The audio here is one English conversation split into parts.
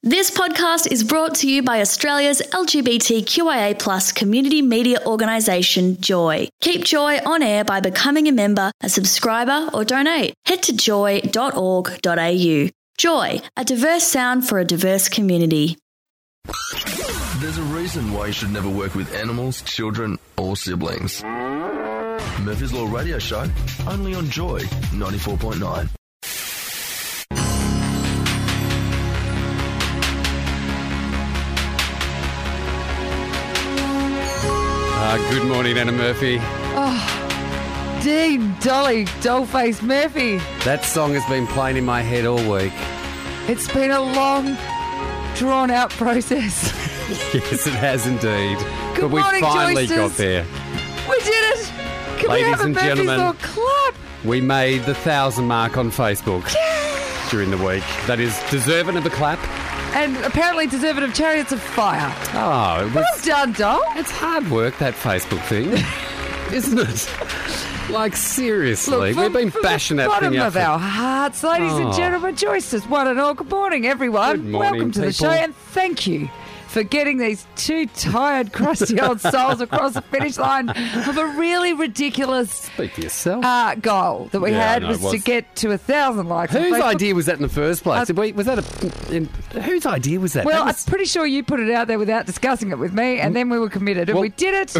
This podcast is brought to you by Australia's LGBTQIA+ community media organisation, Joy. Keep Joy on air by becoming a member, a subscriber or donate. Head to joy.org.au. Joy, a diverse sound for a diverse community. There's a reason why you should never work with animals, children or siblings. Murphy's Law Radio Show, only on Joy 94.9. Good morning, Anna Murphy. Oh, Dean, Dolly, Dollface Murphy. That song has been playing in my head all week. It's been a long, drawn-out process. Yes, it has indeed. Good but morning, we finally Joysters. got there. We did it! Can Ladies we have a and Murphy's gentlemen. Law clap? We made the 1,000 mark on Facebook during the week. That is deserving of a clap. And apparently deserving of Chariots of Fire. Oh, it was, Well done, Doll. it's hard work, that Facebook thing, isn't it? Like, seriously, Look, we've been from bashing the that bottom thing out of for... our hearts, ladies and Oh. gentlemen, Joysters, one and all. Good morning, everyone. Good morning, Welcome to the people. show, and thank you for getting these two tired, crusty old souls across the finish line of a really ridiculous Speak for yourself. goal that we Yeah, I had know, was it was. to get to 1,000 likes. on Whose Facebook. idea was that in the first place? Whose idea was that? Well, That was- I'm pretty sure you put it out there without discussing it with me, and then we were committed, and Well- we did it.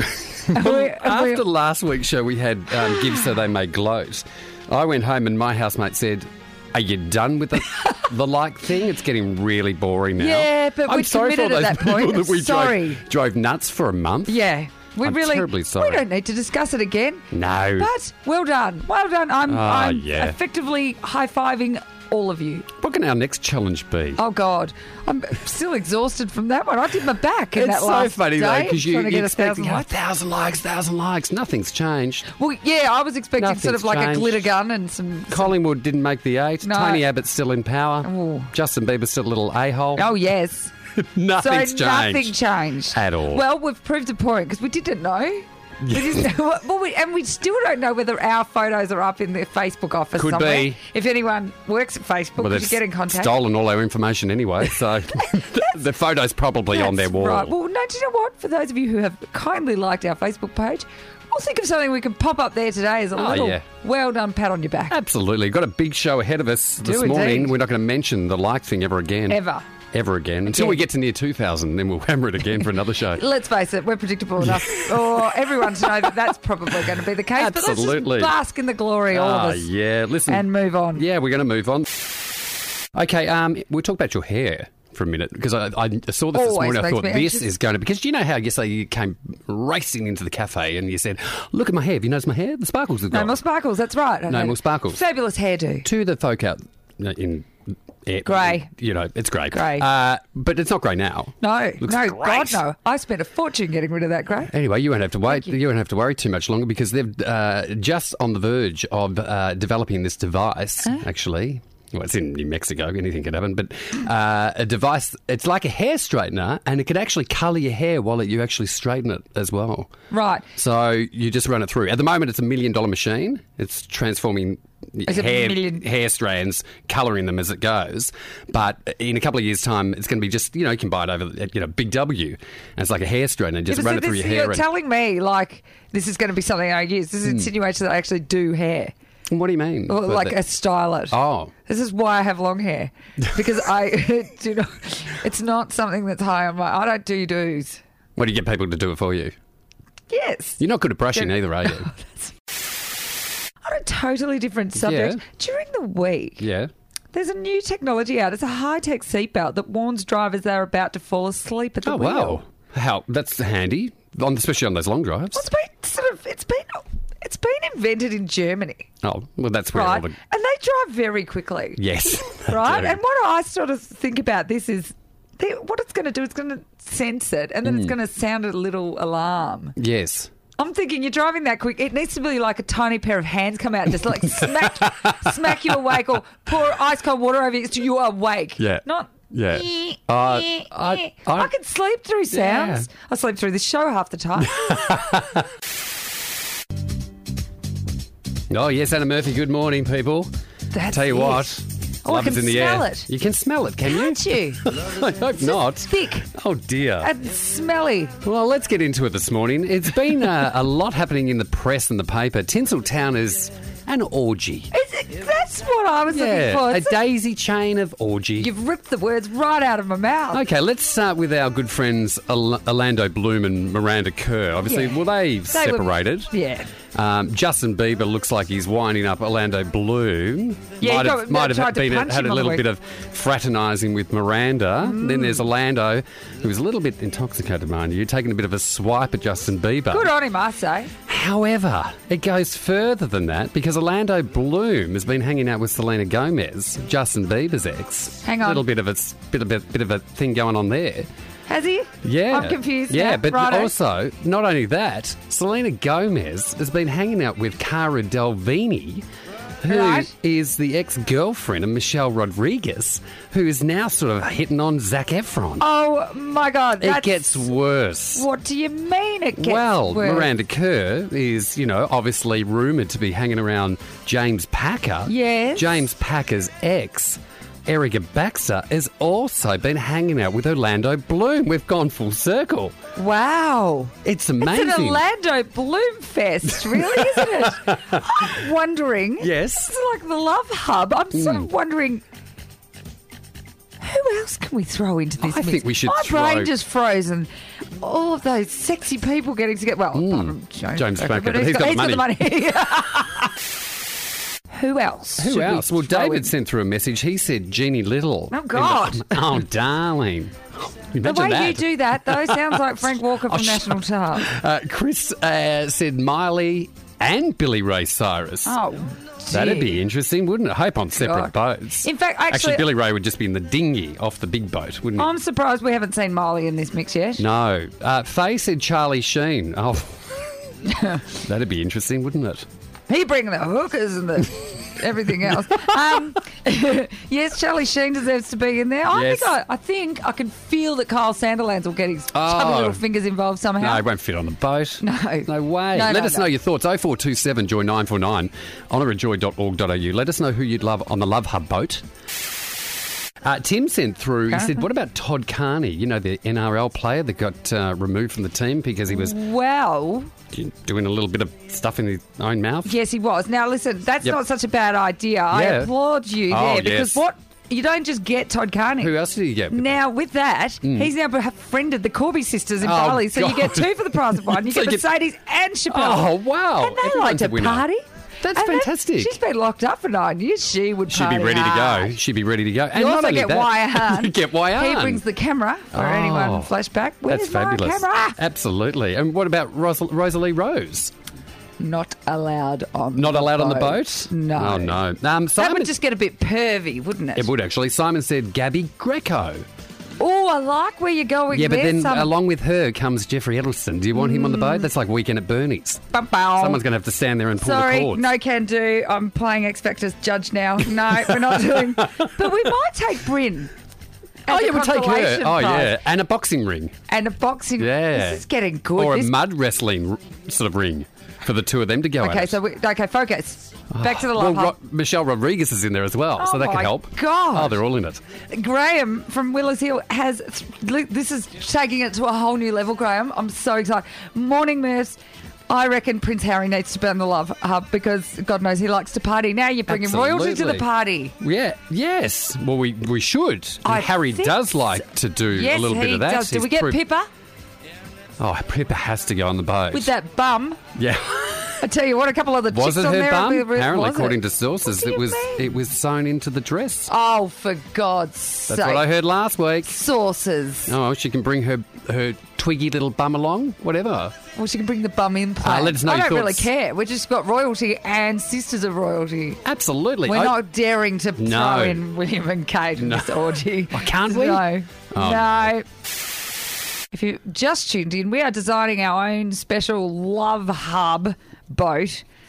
After last week's show, we had Give So They May Gloat. I went home and my housemate said, "Are you done with the like thing? It's getting really boring now." Yeah, but I'm we'd sorry for all committed at those that point. people that we Sorry. drove nuts for a month. Yeah, we I'm really. terribly sorry. We don't need to discuss it again. No. But well done, well done. I'm yeah. effectively high-fiving all of you. What can our next challenge be? Oh God, I'm still exhausted from that one. I did my back in It's that so last funny day, though, because you trying to get expect 1,000 likes. 1,000 likes. Nothing's changed. Well, yeah, I was expecting sort Nothing's of like changed. a glitter gun and some. Collingwood didn't make the 8. No. Tony Abbott's still in power. Ooh. Justin Bieber's still a little a-hole. Oh yes. Nothing's so changed. nothing changed At all. Well, we've proved a point because we didn't know. We didn't know. And we still don't know whether our photos are up in the Facebook office Could somewhere. be. If anyone works at Facebook, could you get in contact? Stolen all our information anyway, so the photo's probably on their That's wall. Right. Well, no, do you know what? For those of you who have kindly liked our Facebook page, we'll think of something we can pop up there today as a little yeah. well done pat on your back. Absolutely. Got a big show ahead of us this Do morning. indeed. We're not going to mention the like thing ever again. Ever again. Until we get to near 2,000, then we'll hammer it again for another show. Let's face it, we're predictable enough for everyone to know that that's probably going to be the case. Absolutely. But let's just bask in the glory, all of us, Yeah. Listen. and move on. Yeah, we're going to move on. Okay, we'll talk about your hair for a minute, because I saw this Always morning. I makes thought me this anxious. is going to... Because you know how yesterday you came racing into the cafe and you said, "Look at my hair. Have you noticed my hair? The sparkles have No gone." more sparkles, that's right. No more sparkles. Fabulous hairdo. To the folk out in... Grey. You know, it's grey. Grey. But it's not grey now. No, Looks no, great. God, no. I spent a fortune getting rid of that grey. Anyway, you won't have to wait. you. You won't have to worry too much longer, because they've just on the verge of developing this device, actually. Well, it's in New Mexico. Anything can happen. But a device, it's like a hair straightener, and it can actually colour your hair while you actually straighten it as well. Right. So you just run it through. At the moment, it's $1 million machine. It's transforming Is it a million? hair strands, colouring them as it goes. But in a couple of years' time, it's going to be just, you can buy it over at Big W. And it's like a hair straightener. Just Yeah, but run it so through your hair. You're and- telling me, like, this is going to be something I use. This is insinuation that I actually do hair. What do you mean? Or But like the- a style it. Oh. This is why I have long hair. Because I do not, it's not something that's high on my, I don't do do's. What do you get people to do it for you? Yes. You're not good at brushing either, are you? On a totally different subject. Yeah. During the week, Yeah. there's a new technology out. It's a high-tech seatbelt that warns drivers they're about to fall asleep at the Oh, wheel. wow. How? That's handy, especially on those long drives. Well, it's been invented in Germany, Oh, well, that's where all right? the... And they drive very quickly. Yes. they Right? do. And what I sort of think about this is what it's going to do, it's going to sense it, and then it's going to sound a little alarm. Yes. I'm thinking you're driving that quick. It needs to be like a tiny pair of hands come out and just like smack you awake, or pour ice cold water over you so you are awake. Yeah. Not. Yeah. I can sleep through sounds. Yeah. I sleep through this show half the time. Oh, yes, Anna Murphy. Good morning, people. That's Tell you it. what, Oh, I Love can is in the smell air. it. You can smell it, can Can't you? I hope not. Thick Oh, dear. and smelly. Well, let's get into it this morning. It's been a lot happening in the press and the paper. Tinseltown is an orgy. That's what I was looking for. A daisy chain of orgy. You've ripped the words right out of my mouth. Okay, let's start with our good friends Orlando Bloom and Miranda Kerr. Obviously, Yeah. well, they've They were- separated. Yeah. Justin Bieber looks like he's winding up Orlando Bloom. Yeah, might tried have to punch had him a on the little week. bit of fraternising with Miranda. Then there's Orlando, who was a little bit intoxicated, mind you, taking a bit of a swipe at Justin Bieber. Good on him, I say. However, it goes further than that because Orlando Bloom has been hanging out with Selena Gomez, Justin Bieber's ex. Hang on. A little bit of a thing going on there. Has he? Yeah. I'm confused. Yeah, now. but Righto. also, not only that, Selena Gomez has been hanging out with Cara Delvini, who is Right. the ex-girlfriend of Michelle Rodriguez, who is now sort of hitting on Zac Efron. Oh, my God. It gets worse. What do you mean it gets Well, worse? Miranda Kerr is, obviously rumoured to be hanging around James Packer. Yes. James Packer's ex, Erica Baxter, has also been hanging out with Orlando Bloom. We've gone full circle. Wow. It's amazing. It's an Orlando Bloom Fest, really, isn't it? I'm wondering. Yes. It's like the Love Hub. I'm sort of wondering, who else can we throw into this I mix? think we should My throw- brain just froze and all of those sexy people getting together. Well, apart from James Packer, but he's he's got the the money. Who else? Who should we else? Well, throw David in? sent through a message. He said Jeannie Little. Oh, God. Oh, darling. The Imagine way that. you do that, though, sounds like Frank Walker from National Tar. Chris said Miley and Billy Ray Cyrus. Oh, That'd dear. be interesting, wouldn't it? I hope on separate God. boats. In fact, actually- Billy Ray would just be in the dinghy off the big boat, wouldn't he? I'm surprised we haven't seen Miley in this mix yet. No. Faye said Charlie Sheen. Oh, that'd be interesting, wouldn't it? He bring the hookers and the everything else. Yes, Charlie Sheen deserves to be in there. Yes. I think I can feel that Kyle Sandilands will get his Oh. chubby little fingers involved No, somehow. it won't fit on the boat. No. No way. No, Let no, us no. know your thoughts. 0427 Joy 949 honourandjoy.org.au. Let us know who you'd love on the Love Hub boat. Tim sent through, he said, what about Todd Carney? You know, the NRL player that got removed from the team because he was Well, doing a little bit of stuff in his own mouth? yes, he was. Now, listen, that's Yep. not such a bad idea. I Yeah. applaud you Oh, there because yes. you don't just get Todd Carney. Who else did you get? Now, with that, he's now befriended the Corby sisters in Oh, Bali, so you get God. two for the price of one. You So get you get- Mercedes and Chappelle. Oh, wow. And they Everyone's like a to winner. party. That's And fantastic. She's been locked up for 9 years. She would She'd be party ready to hard. go. She'd be ready to go. And You not also only get that, Wire Hahn. You get Wire He Hahn. brings the camera for anyone flashback. Where's That's fabulous. my camera? Absolutely. And what about Rosalie Rose? Not allowed on Not the allowed on the boat. boat? No. Oh, no. That Simon, would just get a bit pervy, wouldn't it? it would actually. Simon said Gabby Greco. Oh, I like where you're going Yeah, but there. then along with her comes Jeffrey Edelson. Do you want him on the boat? That's like Weekend at Bernie's. Someone's going to have to stand there and pull the Sorry, cords. no can do. I'm playing X Factor's judge now. No, we're not doing. But we might take Bryn. Oh, as a yeah, we'll take her. consolation Oh, prize. yeah. And a boxing ring. And a boxing. Yeah. This is getting good. Or a This- mud wrestling sort of ring for the two of them to go at Okay, it. so focus. Back to the Well, love hub. Michelle Rodriguez is in there as well, so Oh that could my help. God. Oh, they're all in it. Graham from Willis Hill has. This is taking it to a whole new level, Graham. I'm so excited. Morning, Murphs. I reckon Prince Harry needs to be on the Love Hub because God knows he likes to party. Now you're bringing royalty to the Absolutely. party. Yeah, yes. Well, we should. I And Harry think does so. like to do Yes, a little bit he of that. does. Do we He's get Pippa Oh, Pippa has to go on the boat. with that bum? Yeah. I tell you what, a couple of the Was chicks it on her there. bum? Was Apparently, it? according to sources, What do you mean? it was sewn into the dress. Oh, for God's sake. That's what I heard last week. Sources. Oh, she can bring her twiggy little bum along, whatever. Well, she can bring the bum in play. let us know I your don't really thoughts. care. We've just got royalty and sisters of royalty. Absolutely. We're not daring to No. throw in William and Kate in this orgy. Oh, can't we? No. Oh. No. If you just tuned in, we are designing our own special Love Hub boat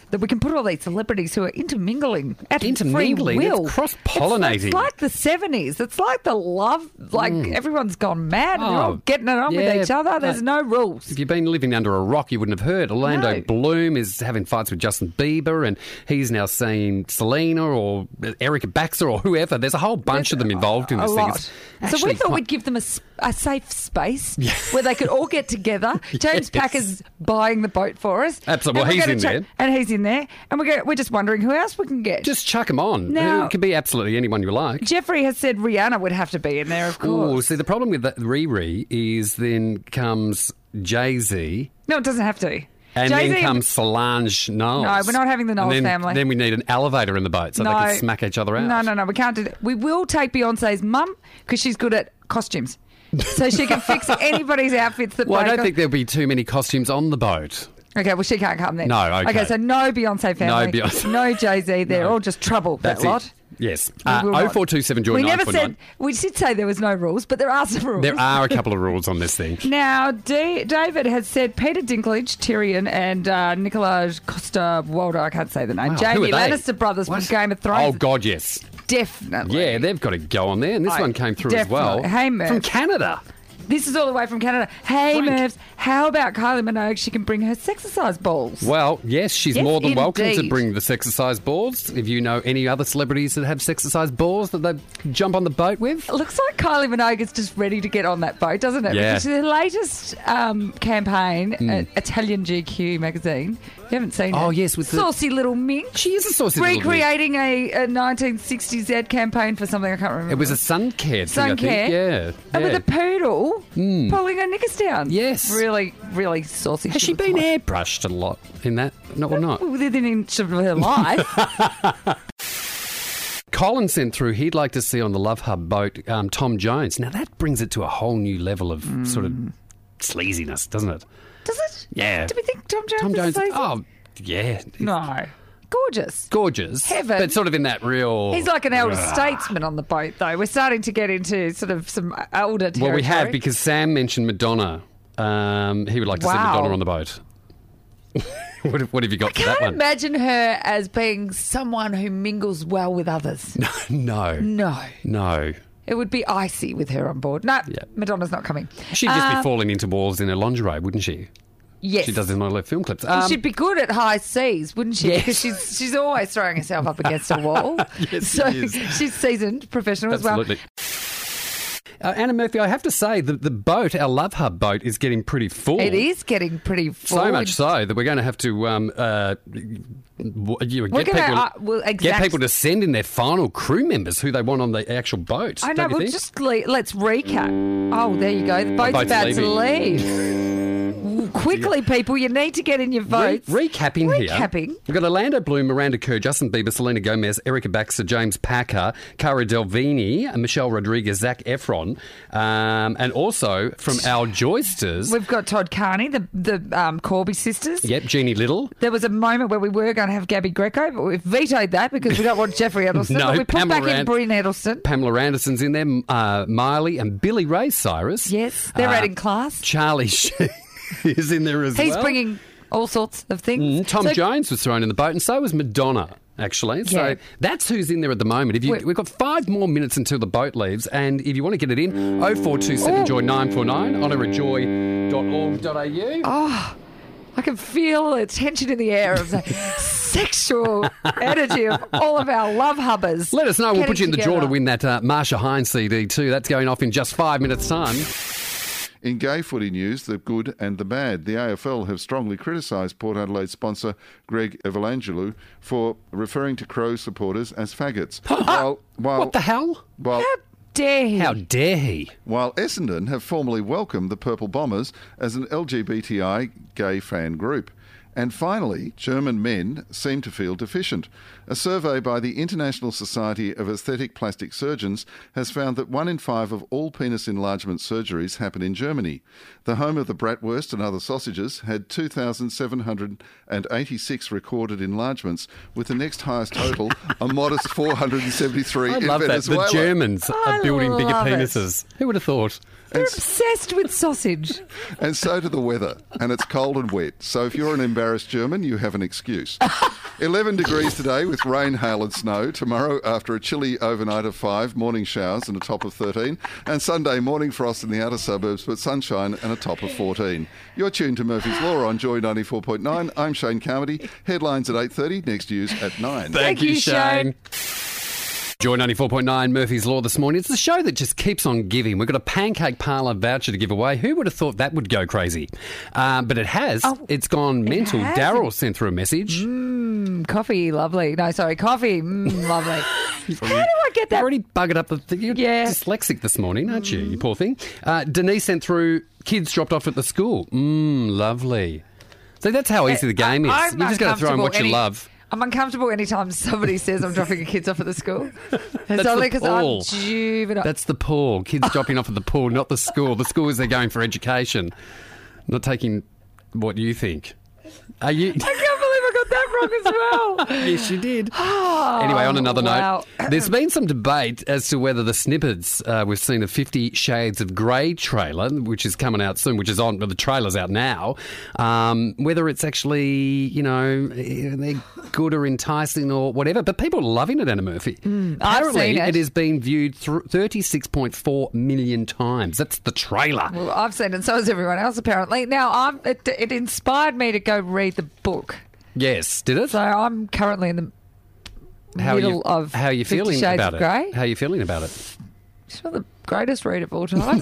that we can put all these celebrities who are intermingling at free Intermingling? will. It's cross-pollinating. It's like the 70s. It's like the love, like everyone's gone mad and they're all getting it on with each other. There's no rules. If you've been living under a rock, you wouldn't have heard. Orlando No. Bloom is having fights with Justin Bieber, and he's now seeing Selena or Erica Baxter or whoever. There's a whole bunch of them involved in A this thing. lot. It's So we actually thought quite- we'd give them a safe space where they could all get together. James Packer's buying the boat for us. Absolutely. And Well, we're he's gonna in there. And he's in there. And we're just wondering who else we can get. Just chuck them on. Now- It could be absolutely anyone you like. Jeffrey has said Rihanna would have to be in there, of Oh, course. see, the problem with that Riri is then comes Jay-Z, No, it doesn't have to. and Jay-Z then comes Solange Knowles. No, we're not having the Knowles And then, family. Then we need an elevator in the boat so they can smack each other out. No, we can't do that. We will take Beyonce's mum because she's good at costumes. So she can fix anybody's outfits that Well, I break don't off. think there'll be too many costumes on the boat. Okay, well, she can't come then. No, okay. Okay, so no Beyonce family. No Beyonce. No Jay-Z. They're all just trouble, That's that lot. it. Yes. We will not- 0427 joy We never 949. said, we did say there was no rules, but there are some rules. There are a couple of rules on this thing. Now, David has said Peter Dinklage, Tyrion, and Nikolaj Coster-Waldau, I can't say the name, Wow, Jamie who are they? Lannister brothers What? from Game of Oh, Thrones. God, yes. Definitely. Yeah, they've got to go on there. And this Oh, one came through as well. definitely. Hey, Murph. From Canada. This is all the way from Canada. Hey, Frank. Mervs, how about Kylie Minogue? She can bring her sexercise balls. Well, yes, she's Yes, more than welcome to indeed. bring the sexercise balls. If you know any other celebrities that have sexercise balls that they jump on the boat with. It looks like Kylie Minogue is just ready to get on that boat, doesn't it? Yeah. Because her latest campaign, Italian GQ magazine, you haven't seen it? Oh, yes, with the- Saucy little minx. She is a saucy little minx. Recreating a 1960s ad campaign for something I can't remember. It was a sun care thing, Sun I think. care. Yeah. And with yeah. a poodle pulling her knickers down. Yes. Really, really saucy. Has she looks been like. airbrushed a lot in that? No, or not? Within an inch of her life. Colin sent through, he'd like to see on the Love Hub boat Tom Jones. Now, that brings it to a whole new level of sort of sleaziness, doesn't it? Does it? Yeah. Do we think Tom Jones Tom is Jones. sleazy? Oh, yeah. No. Gorgeous. Gorgeous. Heaven. But sort of in that real... He's like an elder statesman on the boat, though. We're starting to get into sort of some elder territory. Well, we have, because Sam mentioned Madonna. He would like to see Wow. Madonna on the boat. what have you got I for that can't one? imagine her as being someone who mingles well with others. No. No. It would be icy with her on board. No, Yeah. Madonna's not coming. She'd just be falling into walls in her lingerie, wouldn't she? Yes. She does in all her film clips. She'd be good at high seas, wouldn't she? Yes. Because she's always throwing herself up against a wall. Yes, so she is. she's seasoned, professional Absolutely. as well. Anna Murphy, I have to say, the boat, our Love Hub boat, is getting pretty full. It is getting pretty full. So much so that we're going to have to get people to send in their final crew members who they want on the actual boat. I know. don't you We'll think? just let's recap. Oh, there you go. The boat's boat's about leaving. to leave. Quickly, people, you need to get in your votes. Recapping here. Recapping. We've got Orlando Bloom, Miranda Kerr, Justin Bieber, Selena Gomez, Erica Baxter, James Packer, Cara Delvini, Michelle Rodriguez, Zac Efron, and also from our Joysters. We've got Todd Carney, the Corby sisters. Yep, Jeannie Little. There was a moment where we were going to have Gabby Greco, but we've vetoed that because we don't want Jeffrey Edelston. No, but we put Pamela back in Rand- Bryn Edelston. Pamela Anderson's in there, Miley and Billy Ray Cyrus. Yes, they're adding class. Charlie Sheen is in there as well. He's bringing all sorts of things. Tom So- Jones was thrown in the boat, and so was Madonna, actually. So Yeah. that's who's in there at the moment. We've got 5 more minutes until the boat leaves, and if you want to get it in, 0427 Joy 949, honourjoy.org.au. Oh, I can feel the tension in the air of the sexual energy of all of our love hubbers. Let us know. We'll getting put you in the draw to together. win that Marsha Hines CD too. That's going off in just 5 minutes' time. In gay footy news, the good and the bad, the AFL have strongly criticised Port Adelaide sponsor Greg Evangelou for referring to Crow supporters as faggots. What the hell? While, How dare he? How dare he? while Essendon have formally welcomed the Purple Bombers as an LGBTI gay fan group. And finally, German men seem to feel deficient. A survey by the International Society of Aesthetic Plastic Surgeons has found that 1 in 5 of all penis enlargement surgeries happen in Germany. The home of the bratwurst and other sausages had 2,786 recorded enlargements, with the next highest total a modest 473 I in love that. Venezuela. The Germans I are building bigger love it. penises. Who would have thought? They're obsessed with sausage. And so to the weather, and it's cold and wet. So if you're an embarrassed embarrassed German, you have an excuse. 11 degrees today with rain, hail and snow. Tomorrow, after a chilly overnight of 5, morning showers and a top of 13. And Sunday, morning frost in the outer suburbs, but sunshine and a top of 14. You're tuned to Murphy's Law on Joy 94.9. I'm Shane Carmody. Headlines at 8:30. Next news at 9. Thank you, Shane. Joy 94.9 Murphy's Law this morning. It's the show that just keeps on giving. We've got a pancake parlour voucher to give away. Who would have thought that would go crazy? But it has. It's gone mental. Daryl sent through a message. Coffee, lovely. No, sorry, coffee, lovely. How do I get that? You've already buggered up the... You're dyslexic this morning, aren't you, you poor thing? Denise sent through kids dropped off at the school. Lovely. So that's how easy the game is. I'm You just got to throw in what you love. I'm uncomfortable anytime somebody says I'm dropping the kids off at the school. That's It's only the because I'm pool. juvenile. That's the pool. Kids dropping off at the pool, not the school. The school is they're going for education, not taking what you think. Are you? I can't believe I got that wrong as well. Yes, you did. Anyway, on another wow. note, there's been some debate as to whether the snippets we've seen a 50 Shades of Grey trailer, which is coming out soon, which is on, the trailer's out now, whether it's actually, they're good or enticing or whatever. But people are loving it, Anna Murphy. Apparently, seen it. it has been viewed 36.4 million times. That's the trailer. Well, I've seen it, and so has everyone else apparently. Now, it inspired me to go read the book. Yes, did it? So I'm currently in the middle of how are you 50 feeling Shades about of it? Grey. How are you feeling about it? It's not the greatest read of all time.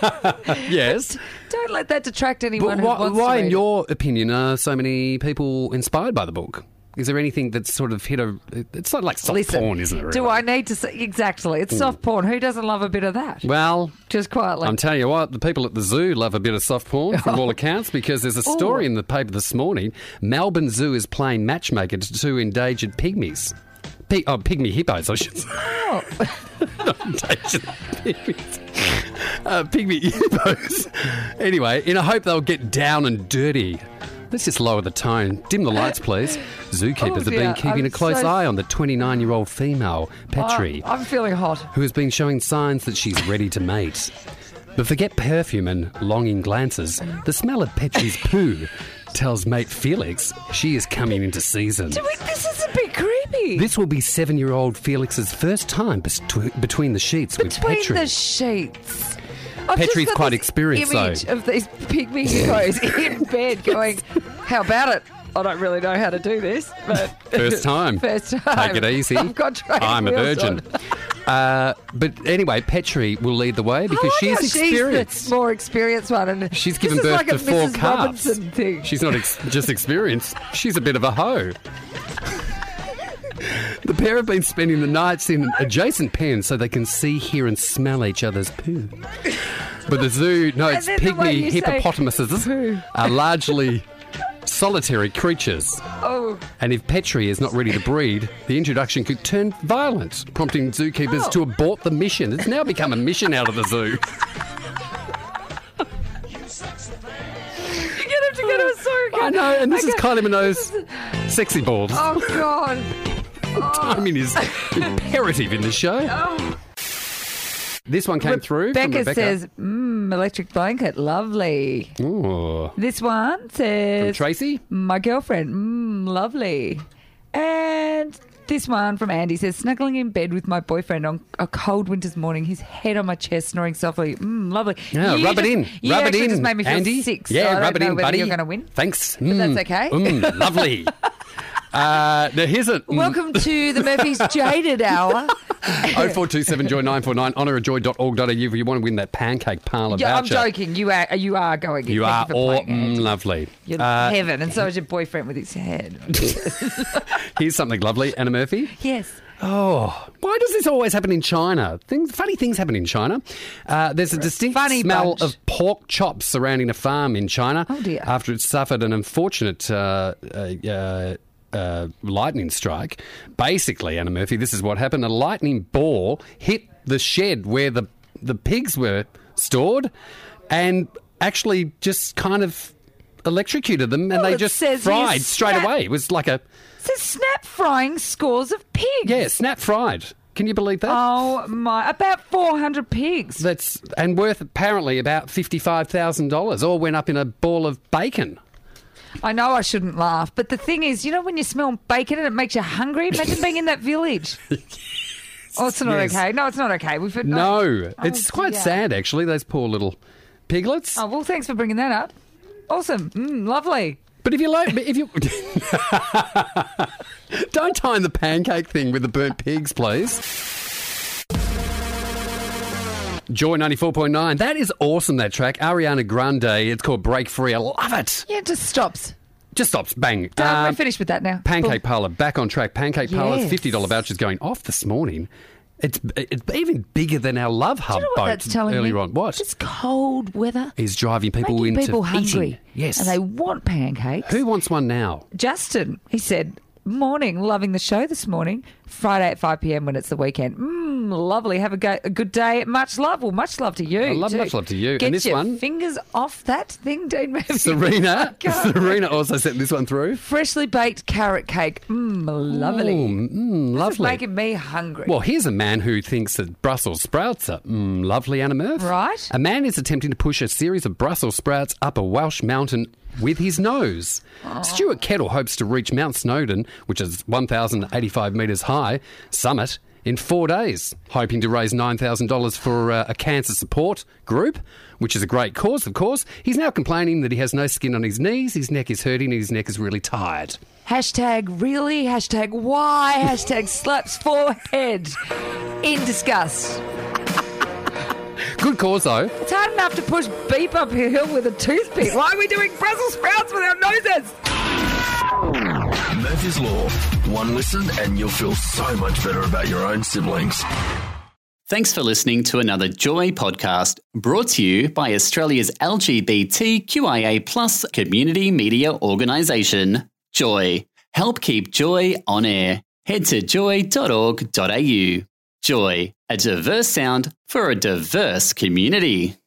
Yes. Don't let that detract anyone But who wants why to in read your opinion, are so many people inspired by the book? Is there anything that's sort of hit a... It's not like soft Listen, porn, isn't it? Really? Do I need to say... Exactly. It's soft porn. Who doesn't love a bit of that? Well, Just quietly. I'm telling you what, the people at the zoo love a bit of soft porn from all accounts, because there's a story in the paper this morning. Melbourne Zoo is playing matchmaker to 2 endangered pygmies. Pygmy hippos, I should say. Oh. Not endangered pygmies. Pygmy hippos. Anyway, in a hope they'll get down and dirty. Let's just lower the tone. Dim the lights, please. Zookeepers have been keeping a close eye on the 29-year-old female, Petrie, I'm feeling hot. who has been showing signs that she's ready to mate. But forget perfume and longing glances. The smell of Petrie's poo tells mate Felix she is coming into season. This is a bit creepy. This will be 7-year-old Felix's first time between the sheets with Between Petrie. the sheets. I've Petrie's just got quite this experienced, image though. of these pygmy hippos in bed going, how about it? I don't really know how to do this, but... First time. First time. Take it easy. I've got training I'm a wheels virgin. on. But anyway, Petrie will lead the way because I like she's how experienced. She's the more experienced one. And She's this given is birth like to a 4 Mrs. calves. Robinson thing. She's not just experienced. She's a bit of a hoe. The pair have been spending the nights in adjacent pens so they can see, hear and smell each other's poo. But the zoo notes And then the way pygmy you say hippopotamuses poo. are largely solitary creatures. Oh, And if Petrie is not ready to breed, the introduction could turn violent, prompting zookeepers to abort the mission. It's now become a mission out of the zoo. you get him to go to a zoo. I know, and this is Okay. Kylie Minogue's sexy balls. Oh, God. Timing is imperative in this show. Oh. This one came through from Becca Rebecca. says, electric blanket, lovely. Ooh. This one says, From Tracy? my girlfriend, lovely. And this one from Andy says, snuggling in bed with my boyfriend on a cold winter's morning, his head on my chest, snoring softly. Lovely. Yeah, You rub it just- in. You Rub it actually in, just made me feel Andy. sick. So Yeah, I don't rub it know in, whether buddy. You're going to win. Thanks. But that's okay. Lovely. Now here's a Welcome to the Murphy's Jaded Hour. 0427 Joy 949 honourjoy.org.au if you want to win that pancake parlour Yeah, I'm voucher. joking. You are going. You Thank are for all playing, Andy. lovely. You're heaven, and so is your boyfriend with his head. Here's something lovely, Anna Murphy. Yes. Oh, why does this always happen in China? Funny things happen in China. There's a distinct funny smell bunch. of pork chops surrounding a farm in China Oh, dear. after it suffered an unfortunate lightning strike. Basically, Anna Murphy, this is what happened. A lightning ball hit the shed where the pigs were stored and actually just kind of electrocuted them, and Well, they it just says here fried straight snap- away. It was like a... It says snap frying scores of pigs. Yeah, snap fried. Can you believe that? Oh my! About 400 pigs. And worth apparently about $55,000. All went up in a ball of bacon. I know I shouldn't laugh, but the thing is, you know when you smell bacon and it makes you hungry? Imagine being in that village. Oh, it's not Yes. okay. No, it's not okay. No, it's quite dear. sad, actually, those poor little piglets. Oh, well, thanks for bringing that up. Awesome. Lovely. But if you like, don't time the pancake thing with the burnt pigs, please. Joy 94.9. That is awesome, that track. Ariana Grande. It's called Break Free. I love it. Yeah, it just stops. Just stops. Bang. We're finished with that now. Pancake Parlour. Back on track. Pancake Parlour. Yes. $50 vouchers going off this morning. It's even bigger than our Love Hub Do you know boat what that's telling earlier me? on. What? This cold weather Is driving people making into people hungry. eating. Yes. And they want pancakes. Who wants one now? Justin, he said, morning, loving the show this morning. Friday at 5 p.m. when it's the weekend. Lovely. Have a good day. Much love. Well, much love to you. Much love to you. Get And this your one- fingers off that thing, Dean Murphy. Serena. God. Serena also sent this one through. Freshly baked carrot cake. Lovely. Ooh, This is lovely. making me hungry. Well, here's a man who thinks that Brussels sprouts are lovely, Anna Murph. Right. A man is attempting to push a series of Brussels sprouts up a Welsh mountain with his nose. Stuart Kettle hopes to reach Mount Snowdon, which is 1,085 metres high, summit, in 4 days, hoping to raise $9,000 for a cancer support group, which is a great cause, of course. He's now complaining that he has no skin on his knees, his neck is hurting, and his neck is really tired. Hashtag really, hashtag why, hashtag slaps forehead. In disgust. Good cause, though. It's hard enough to push beep up a hill with a toothpick. Why are we doing Brussels sprouts with our noses? Murphy's Law. One listen and you'll feel so much better about your own siblings. Thanks for listening to another Joy podcast brought to you by Australia's LGBTQIA+ community media organisation, Joy. Help keep Joy on air. Head to joy.org.au. Joy, a diverse sound for a diverse community.